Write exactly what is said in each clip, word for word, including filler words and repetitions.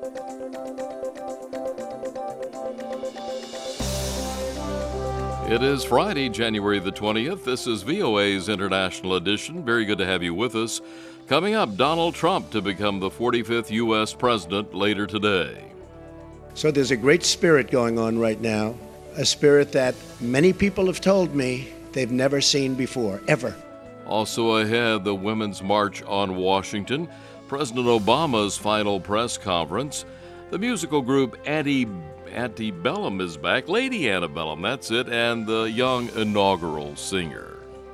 It is Friday, January the twentieth. This is V O A's International Edition. Very good to have you with us. Coming up, Donald Trump to become the forty-fifth U S president later today. So there's a great spirit going on right now, a spirit that many people have told me they've never seen before, ever. Also ahead, the Women's March on Washington, President Obama's final press conference, the musical group Anti Antebellum is back, Lady Antebellum, that's it, and the young inaugural singer.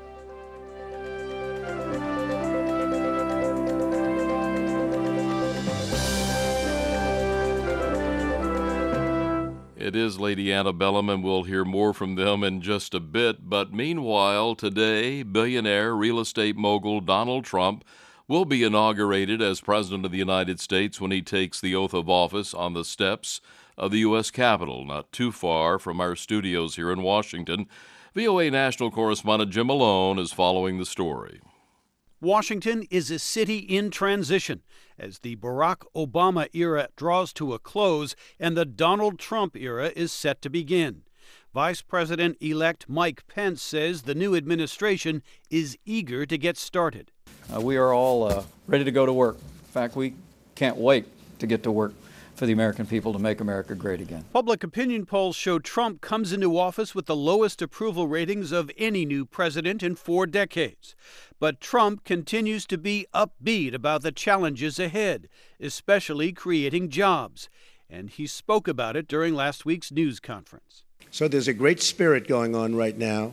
It is Lady Antebellum, and we'll hear more from them in just a bit. But meanwhile, today, billionaire real estate mogul Donald Trump will be inaugurated as President of the United States when he takes the oath of office on the steps of the U S Capitol, not too far from our studios here in Washington. V O A national correspondent Jim Malone is following the story. Washington is a city in transition as the Barack Obama era draws to a close and the Donald Trump era is set to begin. Vice President-elect Mike Pence says the new administration is eager to get started. Uh, we are all uh, ready to go to work. In fact, we can't wait to get to work for the American people to make America great again. Public opinion polls show Trump comes into office with the lowest approval ratings of any new president in four decades. But Trump continues to be upbeat about the challenges ahead, especially creating jobs. And he spoke about it during last week's news conference. So there's a great spirit going on right now,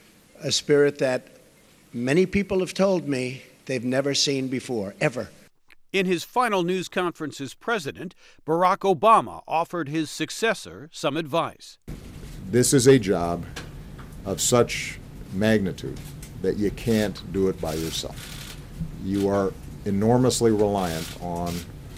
a spirit that many people have told me they've never seen before, ever. In his final news conference as president, Barack Obama offered his successor some advice. This is a job of such magnitude that you can't do it by yourself. You are enormously reliant on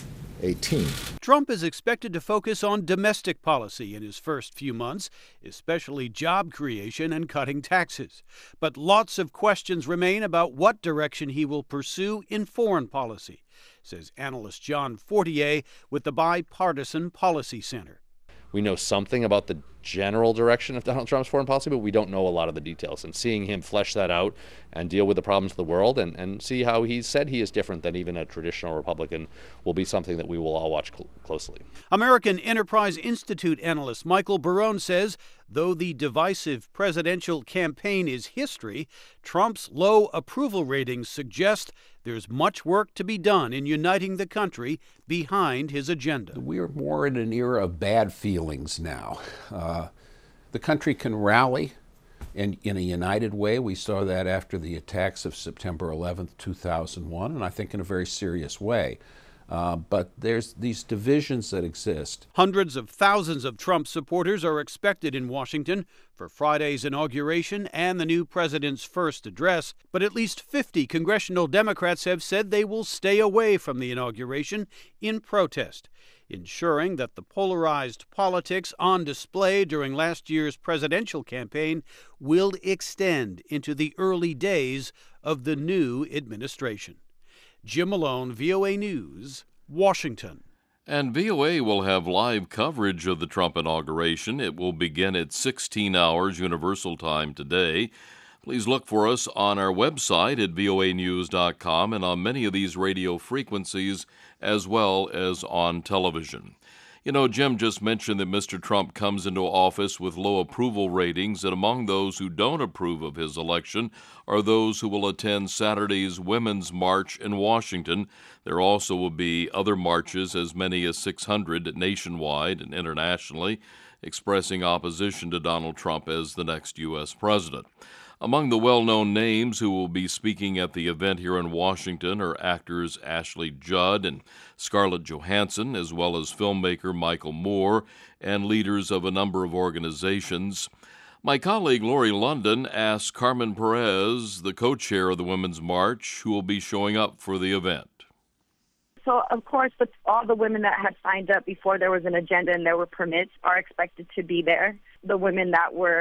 a team. Trump is expected to focus on domestic policy in his first few months, especially job creation and cutting taxes. But lots of questions remain about what direction he will pursue in foreign policy, says analyst John Fortier with the Bipartisan Policy Center. We know something about the general direction of Donald Trump's foreign policy, but we don't know a lot of the details. And seeing him flesh that out and deal with the problems of the world and, and see how he said he is different than even a traditional Republican will be something that we will all watch cl- closely. American Enterprise Institute analyst Michael Barone says, though the divisive presidential campaign is history, Trump's low approval ratings suggest there's much work to be done in uniting the country behind his agenda. We are more in an era of bad feelings now. Uh, the country can rally in, in a united way. We saw that after the attacks of September eleventh, two thousand one, and I think in a very serious way. Uh, but there's these divisions that exist. Hundreds of thousands of Trump supporters are expected in Washington for Friday's inauguration and the new president's first address. But at least fifty congressional Democrats have said they will stay away from the inauguration in protest, ensuring that the polarized politics on display during last year's presidential campaign will extend into the early days of the new administration. Jim Malone, V O A News, Washington. And V O A will have live coverage of the Trump inauguration. It will begin at sixteen hours Universal Time today. Please look for us on our website at V O A news dot com and on many of these radio frequencies as well as on television. You know, Jim just mentioned that Mister Trump comes into office with low approval ratings, and among those who don't approve of his election are those who will attend Saturday's Women's March in Washington. There also will be other marches, as many as six hundred nationwide and internationally, expressing opposition to Donald Trump as the next U S president. Among the well-known names who will be speaking at the event here in Washington are actors Ashley Judd and Scarlett Johansson, as well as filmmaker Michael Moore and leaders of a number of organizations. My colleague Lori London asked Carmen Perez, the co-chair of the Women's March, who will be showing up for the event. So, of course, with all the women that had signed up before there was an agenda and there were permits are expected to be there. The women that were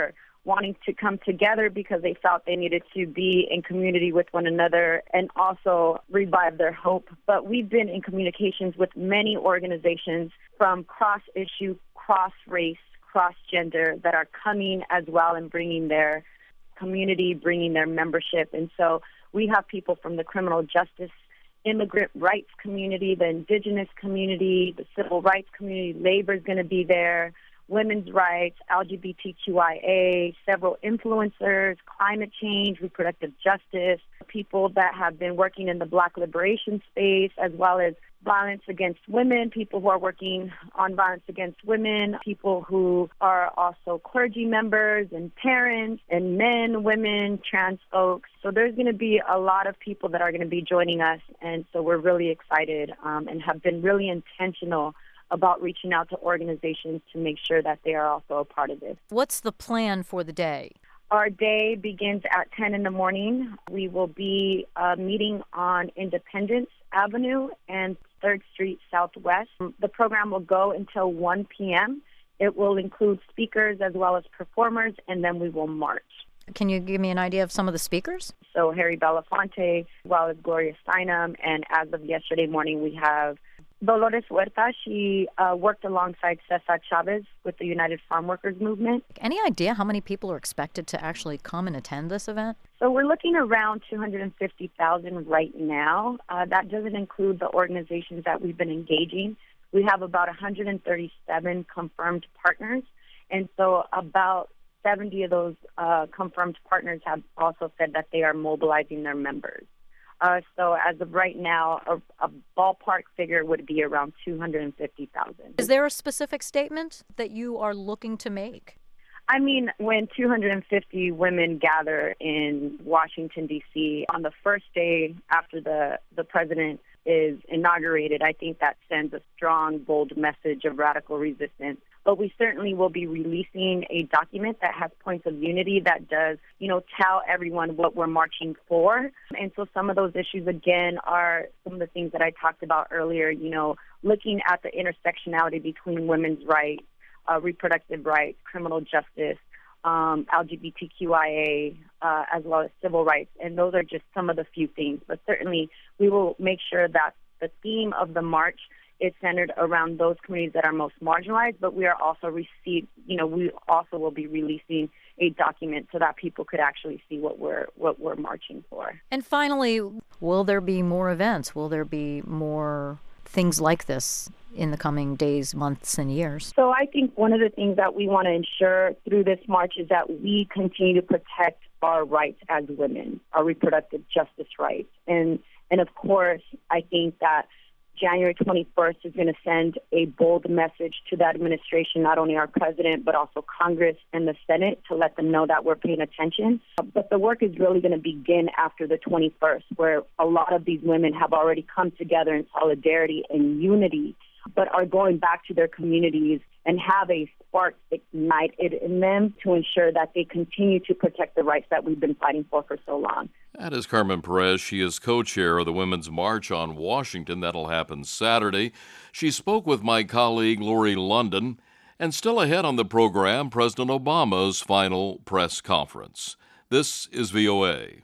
wanting to come together because they felt they needed to be in community with one another and also revive their hope. But we've been in communications with many organizations from cross-issue, cross-race, cross-gender that are coming as well and bringing their community, bringing their membership. And so we have people from the criminal justice, immigrant rights community, the indigenous community, the civil rights community, labor is going to be there, women's rights, L G B T Q I A, several influencers, climate change, reproductive justice, people that have been working in the Black liberation space, as well as violence against women, people who are working on violence against women, people who are also clergy members and parents and men, women, trans folks. So there's going to be a lot of people that are going to be joining us, and so we're really excited um, and have been really intentional about reaching out to organizations to make sure that they are also a part of this. What's the plan for the day? Our day begins at ten in the morning. We will be uh, meeting on Independence Avenue and third Street Southwest. The program will go until one p.m. It will include speakers as well as performers, and then we will march. Can you give me an idea of some of the speakers? So Harry Belafonte, as well as Gloria Steinem, and as of yesterday morning, we have Dolores Huerta. She uh, worked alongside Cesar Chavez with the United Farm Workers Movement. Any idea how many people are expected to actually come and attend this event? So we're looking around two hundred fifty thousand right now. Uh, that doesn't include the organizations that we've been engaging. We have about one hundred thirty-seven confirmed partners, and so about seventy of those uh, confirmed partners have also said that they are mobilizing their members. Uh, so as of right now, a, a ballpark figure would be around two hundred fifty thousand. Is there a specific statement that you are looking to make? I mean, when two hundred fifty women gather in Washington, D C on the first day after the, the president is inaugurated, I think that sends a strong, bold message of radical resistance. But we certainly will be releasing a document that has points of unity that does, you know, tell everyone what we're marching for. And so some of those issues, again, are some of the things that I talked about earlier, you know, looking at the intersectionality between women's rights, uh, reproductive rights, criminal justice, um, L G B T Q I A, uh, as well as civil rights. And those are just some of the few things. But certainly we will make sure that the theme of the march is centered around those communities that are most marginalized, but we are also receive, you know, we also will be releasing a document so that people could actually see what we're what we're marching for. And finally, will there be more events? Will there be more things like this in the coming days, months, and years? So I think one of the things that we want to ensure through this march is that we continue to protect our rights as women, our reproductive justice rights. And and of course, I think that January twenty-first is going to send a bold message to the administration, not only our president, but also Congress and the Senate, to let them know that we're paying attention. But the work is really going to begin after the twenty-first, where a lot of these women have already come together in solidarity and unity, but are going back to their communities and have a spark ignited in them to ensure that they continue to protect the rights that we've been fighting for for so long. That is Carmen Perez. She is co-chair of the Women's March on Washington. That'll happen Saturday. She spoke with my colleague Lori London. And still ahead on the program, President Obama's final press conference. This is V O A.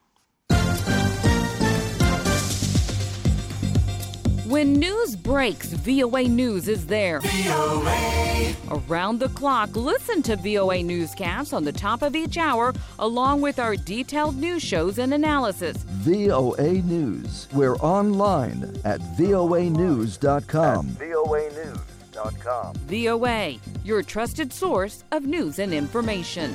When news breaks, V O A News is there. V O A. Around the clock, listen to V O A Newscasts on the top of each hour, along with our detailed news shows and analysis. V O A News. We're online at V O A news dot com. V O A news dot com. V O A, your trusted source of news and information.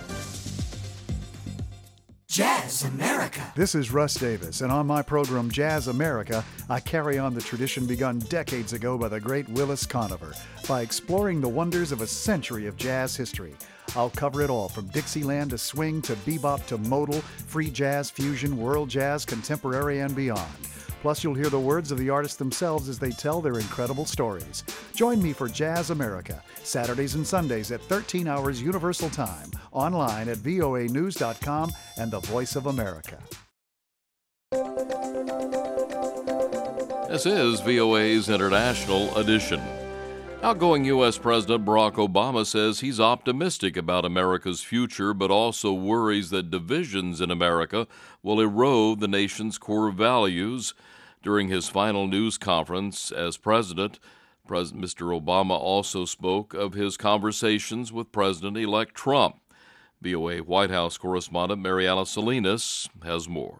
Jazz America. This is Russ Davis, and on my program Jazz America, I carry on the tradition begun decades ago by the great Willis Conover by exploring the wonders of a century of jazz history. I'll cover it all, from Dixieland to swing to bebop to modal, free jazz, fusion, world jazz, contemporary, and beyond. Plus, you'll hear the words of the artists themselves as they tell their incredible stories. Join me for Jazz America, Saturdays and Sundays at thirteen hours Universal Time, online at V O A news dot com and the Voice of America. This is V O A's International Edition. Outgoing U S. President Barack Obama says he's optimistic about America's future, but also worries that divisions in America will erode the nation's core values. During his final news conference as president, Pres- Mister Obama also spoke of his conversations with President-elect Trump. V O A White House correspondent Mary Alice Salinas has more.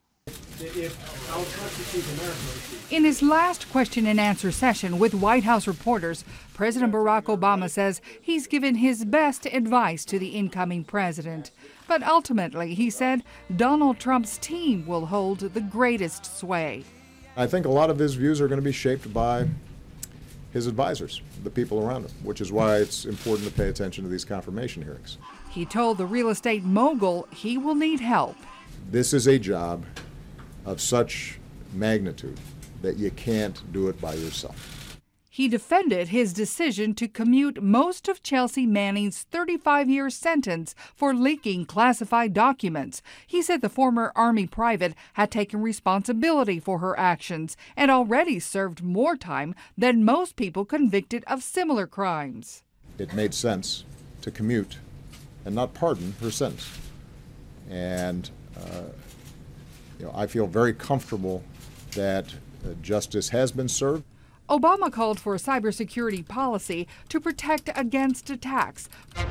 In his last question and answer session with White House reporters, President Barack Obama says he's given his best advice to the incoming president. But ultimately, he said, Donald Trump's team will hold the greatest sway. I think a lot of his views are going to be shaped by his advisors, the people around him, which is why it's important to pay attention to these confirmation hearings. He told the real estate mogul he will need help. This is a job of such magnitude that you can't do it by yourself. He defended his decision to commute most of Chelsea Manning's thirty-five-year sentence for leaking classified documents. He said the former Army private had taken responsibility for her actions and already served more time than most people convicted of similar crimes. It made sense to commute and not pardon her sentence. And uh, you know, I feel very comfortable that uh, justice has been served. Obama called for a cybersecurity policy to protect against attacks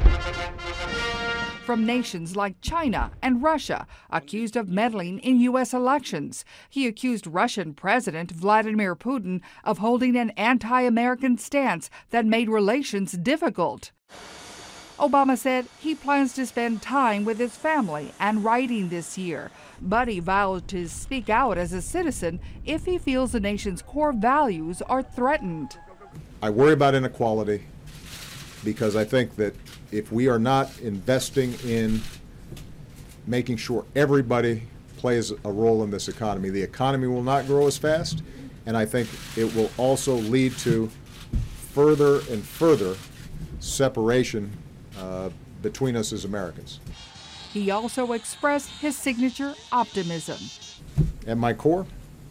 from nations like China and Russia, accused of meddling in U S elections. He accused Russian President Vladimir Putin of holding an anti-American stance that made relations difficult. Obama said he plans to spend time with his family and writing this year, but he vowed to speak out as a citizen if he feels the nation's core values are threatened. I worry about inequality because I think that if we are not investing in making sure everybody plays a role in this economy, the economy will not grow as fast, and I think it will also lead to further and further separation Uh, between us as Americans. He also expressed his signature optimism. At my core,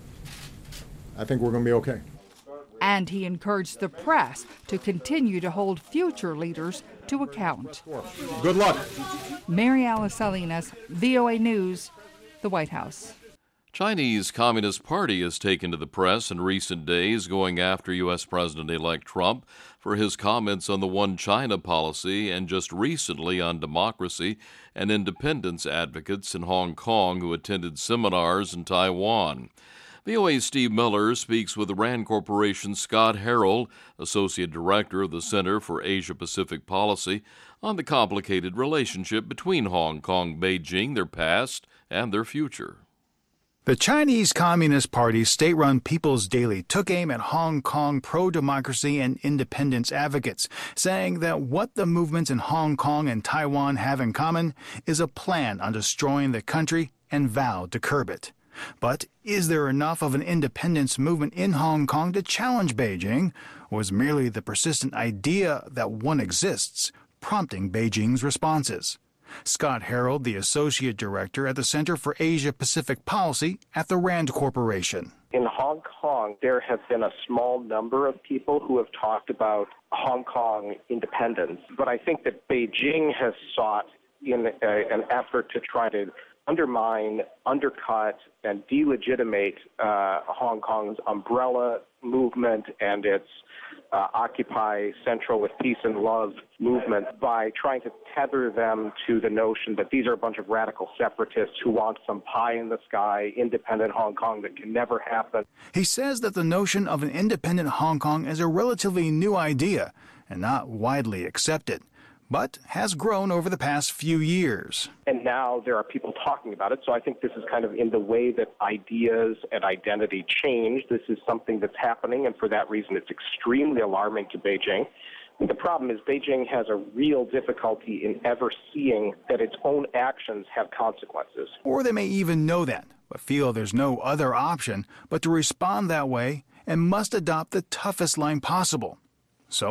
I think we're going to be okay. And he encouraged the press to continue to hold future leaders to account. Good luck. Mary Alice Salinas, V O A News, the White House. Chinese Communist Party has taken to the press in recent days, going after U S. President-elect Trump for his comments on the One China policy and just recently on democracy and independence advocates in Hong Kong who attended seminars in Taiwan. V O A's Steve Miller speaks with Rand Corporation's Scott Harrell, Associate Director of the Center for Asia-Pacific Policy, on the complicated relationship between Hong Kong, Beijing, their past, and their future. The Chinese Communist Party's state-run People's Daily took aim at Hong Kong pro-democracy and independence advocates, saying that what the movements in Hong Kong and Taiwan have in common is a plan on destroying the country and vowed to curb it. But is there enough of an independence movement in Hong Kong to challenge Beijing, or is merely the persistent idea that one exists prompting Beijing's responses? Scott Harrell, the Associate Director at the Center for Asia-Pacific Policy at the Rand Corporation. In Hong Kong, there have been a small number of people who have talked about Hong Kong independence, but I think that Beijing has sought in a, an effort to try to undermine, undercut, and delegitimate uh, Hong Kong's umbrella movement and its uh, Occupy Central with Peace and Love movement by trying to tether them to the notion that these are a bunch of radical separatists who want some pie in the sky, independent Hong Kong that can never happen. He says that the notion of an independent Hong Kong is a relatively new idea and not widely accepted, but has grown over the past few years. And now there are people talking about it, so I think this is kind of in the way that ideas and identity change. This is something that's happening, and for that reason it's extremely alarming to Beijing. The problem is Beijing has a real difficulty in ever seeing that its own actions have consequences. Or they may even know that, but feel there's no other option but to respond that way and must adopt the toughest line possible. So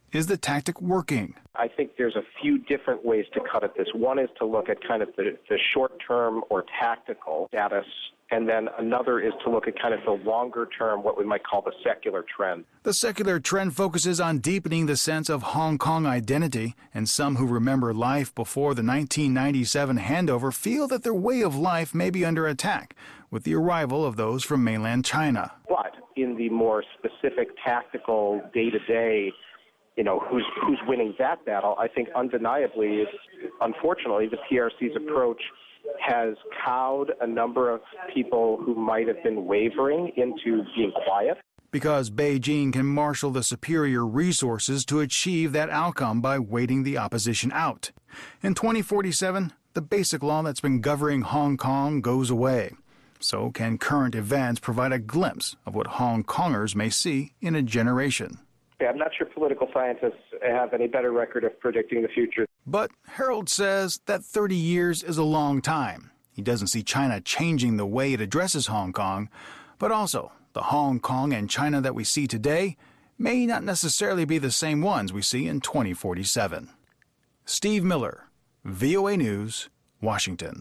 Is the tactic working? I think there's a few different ways to cut at this. One is to look at kind of the, the short-term or tactical status, and then another is to look at kind of the longer-term, what we might call the secular trend. The secular trend focuses on deepening the sense of Hong Kong identity, and some who remember life before the nineteen ninety-seven handover feel that their way of life may be under attack with the arrival of those from mainland China. But in the more specific, tactical, day-to-day, you know, who's who's winning that battle, I think undeniably, unfortunately, the P R C's approach has cowed a number of people who might have been wavering into being quiet. Because Beijing can marshal the superior resources to achieve that outcome by waiting the opposition out. In twenty forty-seven, the basic law that's been governing Hong Kong goes away. So can current events provide a glimpse of what Hong Kongers may see in a generation? Yeah, I'm not sure political scientists have any better record of predicting the future. But Harold says that thirty years is a long time. He doesn't see China changing the way it addresses Hong Kong, but also the Hong Kong and China that we see today may not necessarily be the same ones we see in twenty forty-seven. Steve Miller, V O A News, Washington.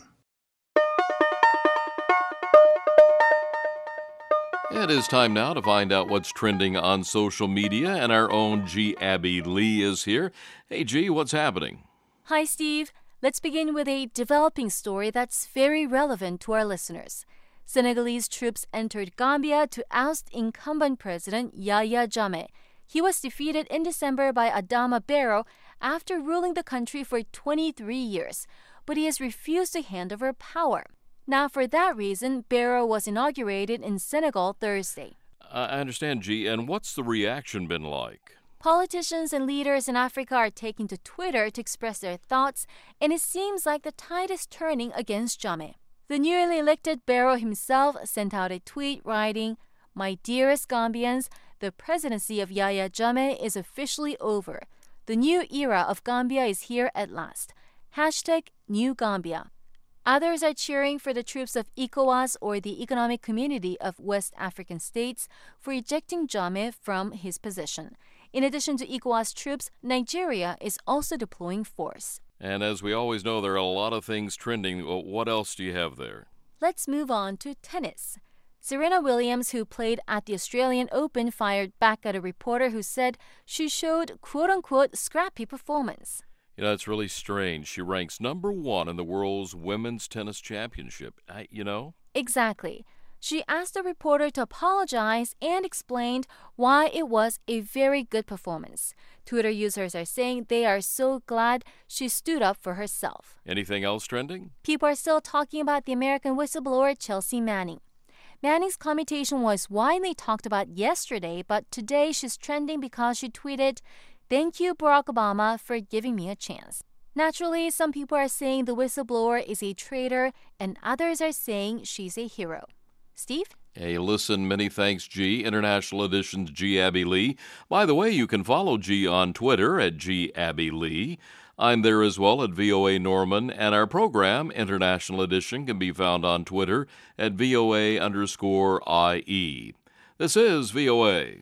It is time now to find out what's trending on social media, and our own G. Abby Lee is here. Hey, G, what's happening? Hi, Steve. Let's begin with a developing story that's very relevant to our listeners. Senegalese troops entered Gambia to oust incumbent President Yahya Jammeh. He was defeated in December by Adama Barrow after ruling the country for twenty-three years, but he has refused to hand over power. Now, for that reason, Barrow was inaugurated in Senegal Thursday. I understand, G. And what's the reaction been like? Politicians and leaders in Africa are taking to Twitter to express their thoughts, and it seems like the tide is turning against Jammeh. The newly elected Barrow himself sent out a tweet writing, "My dearest Gambians, the presidency of Yahya Jammeh is officially over. The new era of Gambia is here at last. Hashtag New Gambia." Others are cheering for the troops of ECOWAS, or the Economic Community of West African States, for ejecting Jammeh from his position. In addition to ECOWAS troops, Nigeria is also deploying force. And as we always know, there are a lot of things trending. What else do you have there? Let's move on to tennis. Serena Williams, who played at the Australian Open, fired back at a reporter who said she showed quote-unquote scrappy performance. You know, it's really strange. She ranks number one in the world's women's tennis championship. I, you know? Exactly. She asked the reporter to apologize and explained why it was a very good performance. Twitter users are saying they are so glad she stood up for herself. Anything else trending? People are still talking about the American whistleblower Chelsea Manning. Manning's commutation was widely talked about yesterday, but today she's trending because she tweeted, "Thank you, Barack Obama, for giving me a chance." Naturally, some people are saying the whistleblower is a traitor, and others are saying she's a hero. Steve? Hey, listen, many thanks, G. International Edition's G. Abby Lee. By the way, you can follow G on Twitter at G. Abby Lee. I'm there as well at V O A Norman, and our program, International Edition, can be found on Twitter at V O A underscore I E. This is V O A.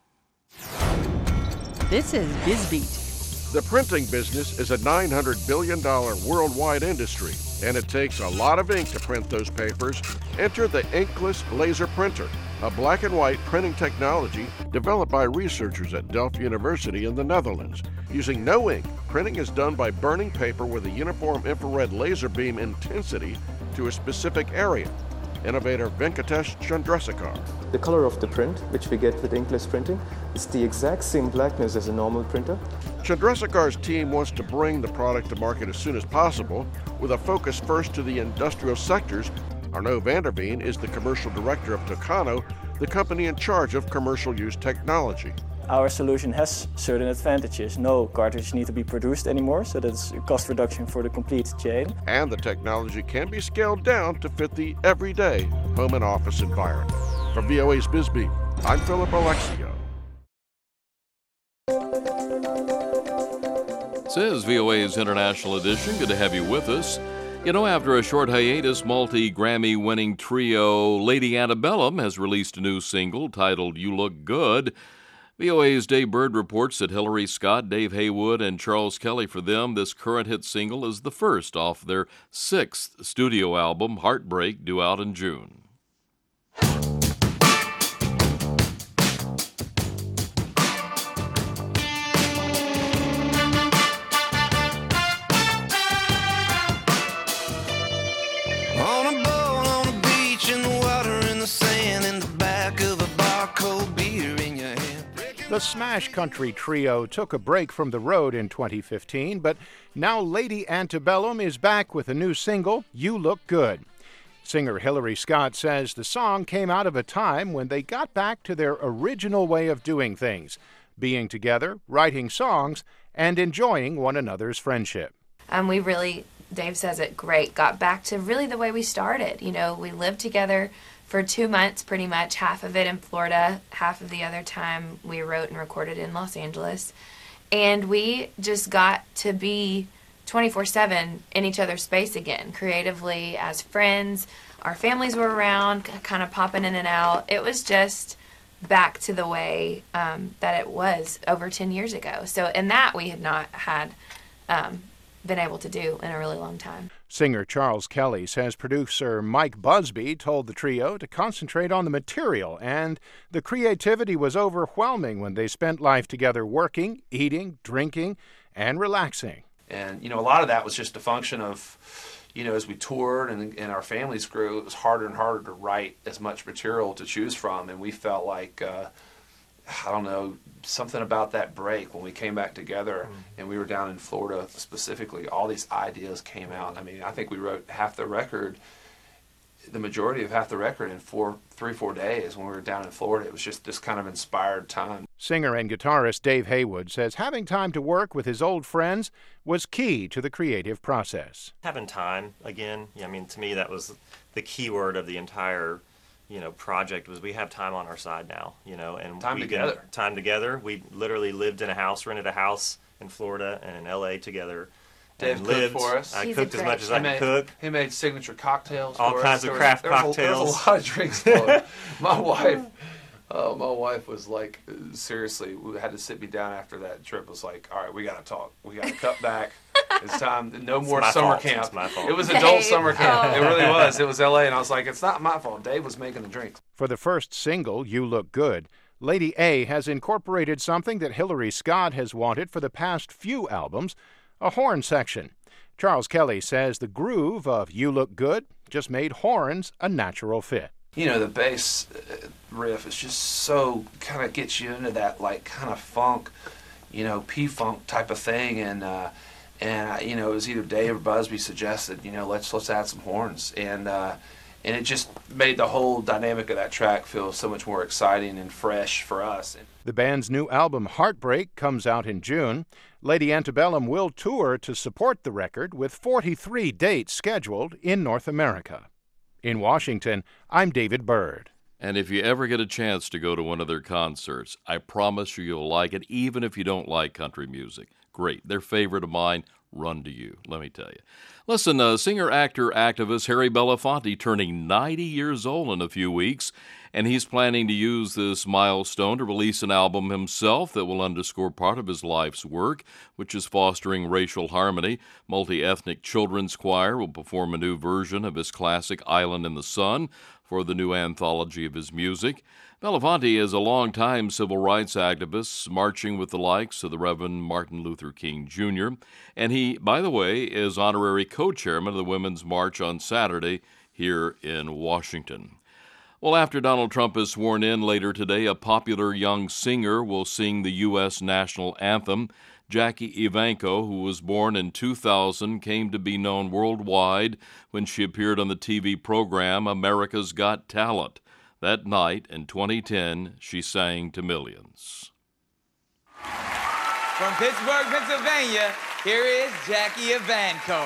This is BizBeat. The printing business is a nine hundred billion dollars worldwide industry, and it takes a lot of ink to print those papers. Enter the inkless laser printer, a black and white printing technology developed by researchers at Delft University in the Netherlands. Using no ink, printing is done by burning paper with a uniform infrared laser beam intensity to a specific area. Innovator Venkatesh Chandrasekhar. The color of the print, which we get with inkless printing, is the exact same blackness as a normal printer. Chandrasekhar's team wants to bring the product to market as soon as possible, with a focus first to the industrial sectors. Arnaud Vanderveen is the commercial director of Tucano, the company in charge of commercial use technology. Our solution has certain advantages. No cartridges need to be produced anymore, so that's a cost reduction for the complete chain. And the technology can be scaled down to fit the everyday home and office environment. From V O A's BizBeat, I'm Philip Alexio. This is V O A's International Edition. Good to have you with us. You know, after a short hiatus, multi-Grammy-winning trio Lady Antebellum has released a new single titled You Look Good. V O A's Dave Bird reports that Hillary Scott, Dave Haywood, and Charles Kelly, for them, this current hit single is the first off their sixth studio album, Heartbreak, due out in June. The Smash Country Trio took a break from the road in twenty fifteen, but now Lady Antebellum is back with a new single, You Look Good. Singer Hillary Scott says the song came out of a time when they got back to their original way of doing things, being together, writing songs, and enjoying one another's friendship. Um, we really, Dave says it great, got back to really the way we started. You know, we lived together for two months, pretty much, half of it in Florida, half of the other time we wrote and recorded in Los Angeles. And we just got to be twenty-four seven in each other's space again, creatively, as friends. Our families were around, kind of popping in and out. It was just back to the way um, that it was over ten years ago. So, and that we had not had um, been able to do in a really long time. Singer Charles Kelly says producer Mike Busby told the trio to concentrate on the material, and the creativity was overwhelming when they spent life together working, eating, drinking, and relaxing. And, you know, a lot of that was just a function of, you know, as we toured and, and our families grew, it was harder and harder to write as much material to choose from, and we felt like, uh, I don't know, something about that break when we came back together mm. and we were down in Florida specifically, all these ideas came out. I mean, I think we wrote half the record, the majority of half the record in four, three, four days when we were down in Florida. It was just this kind of inspired time. Singer and guitarist Dave Haywood says having time to work with his old friends was key to the creative process. Having time, again, I mean, to me that was the key word of the entire you know, project was we have time on our side now, you know, and time we together. Can, time together. We literally lived in a house, rented a house in Florida and in L A together. Dave and cooked lived. for us. I He's cooked as much as I made, could cook. He made signature cocktails. All for kinds us. of There craft was, there cocktails. Was a, there was a lot of drinks going. My wife, oh, my wife was like, seriously, we had to sit me down after that trip. Was like, all right, we got to talk. We got to cut back. It's time. No it's more summer fault. camp. It's my fault. It was adult Dave. summer camp. Oh. It really was. It was L A, and I was like, it's not my fault. Dave was making the drinks. For the first single, You Look Good, Lady A has incorporated something that Hillary Scott has wanted for the past few albums, a horn section. Charles Kelly says the groove of You Look Good just made horns a natural fit. You know, the bass riff is just so, kind of gets you into that, like, kind of funk, you know, P-funk type of thing, and, uh, and you know, it was either Dave or Busby suggested, you know, let's let's add some horns, and uh, and it just made the whole dynamic of that track feel so much more exciting and fresh for us. The band's new album, Heartbreak, comes out in June. Lady Antebellum will tour to support the record with forty-three dates scheduled in North America. In Washington, I'm David Bird. And if you ever get a chance to go to one of their concerts, I promise you you'll like it, even if you don't like country music. Great. Their favorite of mine, Run to You, let me tell you. Listen, uh, singer, actor, activist Harry Belafonte turning ninety years old in a few weeks, and he's planning to use this milestone to release an album himself that will underscore part of his life's work, which is fostering racial harmony. Multi-ethnic Children's Choir will perform a new version of his classic Island in the Sun for the new anthology of his music. Belafonte is a longtime civil rights activist, marching with the likes of the Reverend Martin Luther King Junior, and he, by the way, is honorary co-chairman of the Women's March on Saturday here in Washington. Well, after Donald Trump is sworn in later today, a popular young singer will sing the U S national anthem. Jackie Evancho, who was born in two thousand, came to be known worldwide when she appeared on the T V program America's Got Talent. That night in twenty ten, she sang to millions. From Pittsburgh, Pennsylvania, here is Jackie Evancho.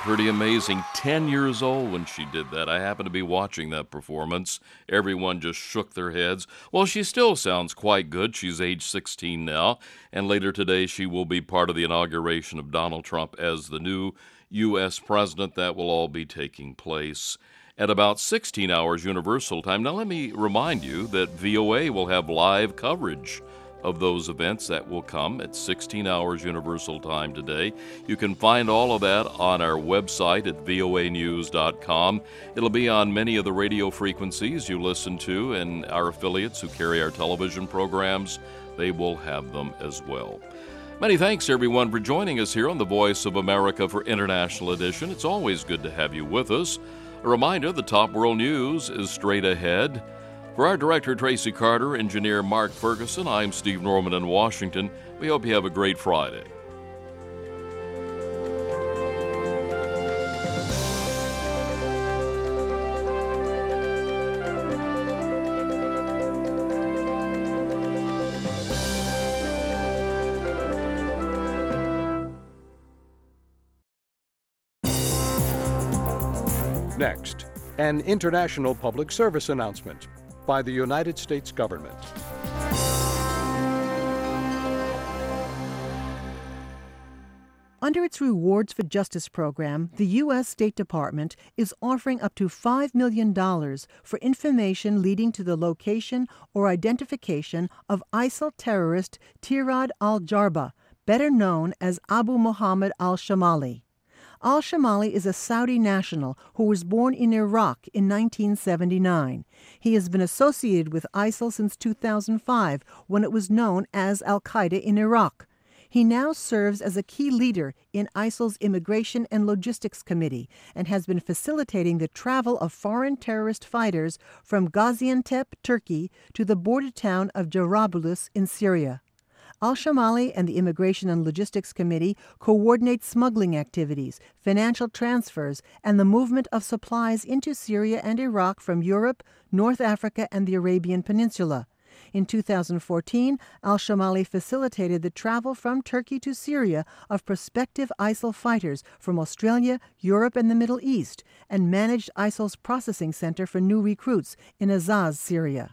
Pretty amazing. Ten years old when she did that. I happened to be watching that performance. Everyone just shook their heads. Well, she still sounds quite good. She's age sixteen now, and later today she will be part of the inauguration of Donald Trump as the new U S president. That will all be taking place at about sixteen hours Universal Time. Now, let me remind you that V O A will have live coverage of those events that will come at sixteen hours Universal Time today. You can find all of that on our website at V O A news dot com. It'll be on many of the radio frequencies you listen to, and our affiliates who carry our television programs, they will have them as well. Many thanks, everyone, for joining us here on the Voice of America for International Edition. It's always good to have you with us. A reminder, the top world news is straight ahead. For our director, Tracy Carter, engineer Mark Ferguson, I'm Steve Norman in Washington. We hope you have a great Friday. Next, an international public service announcement by the United States government. Under its Rewards for Justice program, the U S State Department is offering up to five million dollars for information leading to the location or identification of ISIL terrorist Tirad al-Jarba, better known as Abu Muhammad al-Shamali. Al-Shamali is a Saudi national who was born in Iraq in nineteen seventy-nine. He has been associated with ISIL since two thousand five, when it was known as Al-Qaeda in Iraq. He now serves as a key leader in ISIL's Immigration and Logistics Committee and has been facilitating the travel of foreign terrorist fighters from Gaziantep, Turkey, to the border town of Jarablus in Syria. Al-Shamali and the Immigration and Logistics Committee coordinate smuggling activities, financial transfers, and the movement of supplies into Syria and Iraq from Europe, North Africa, and the Arabian Peninsula. In two thousand fourteen, Al-Shamali facilitated the travel from Turkey to Syria of prospective ISIL fighters from Australia, Europe, and the Middle East, and managed ISIL's processing center for new recruits in Azaz, Syria.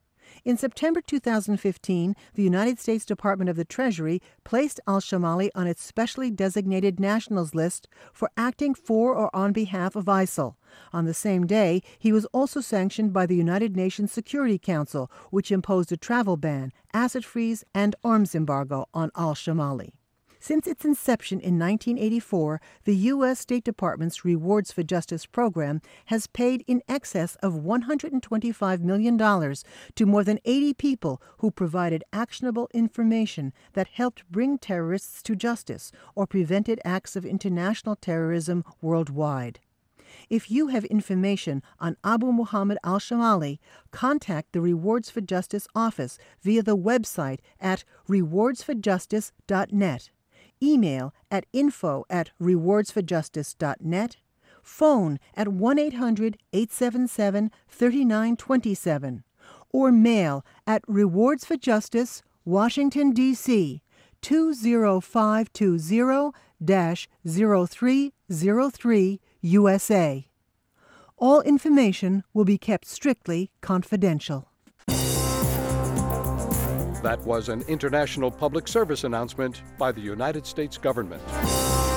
In September two thousand fifteen, the United States Department of the Treasury placed al-Shamali on its specially designated nationals list for acting for or on behalf of ISIL. On the same day, he was also sanctioned by the United Nations Security Council, which imposed a travel ban, asset freeze, and arms embargo on al-Shamali. Since its inception in nineteen eighty-four, the U S State Department's Rewards for Justice program has paid in excess of one hundred twenty-five million dollars to more than eighty people who provided actionable information that helped bring terrorists to justice or prevented acts of international terrorism worldwide. If you have information on Abu Muhammad al-Shamali, contact the Rewards for Justice office via the website at rewards for justice dot net. Email at info at rewards for justice dot net, phone at one eight hundred, eight seven seven, three nine two seven, or mail at Rewards for Justice, Washington, D C two zero five two zero dash zero three zero three, U S A. All information will be kept strictly confidential. That was an international public service announcement by the United States government.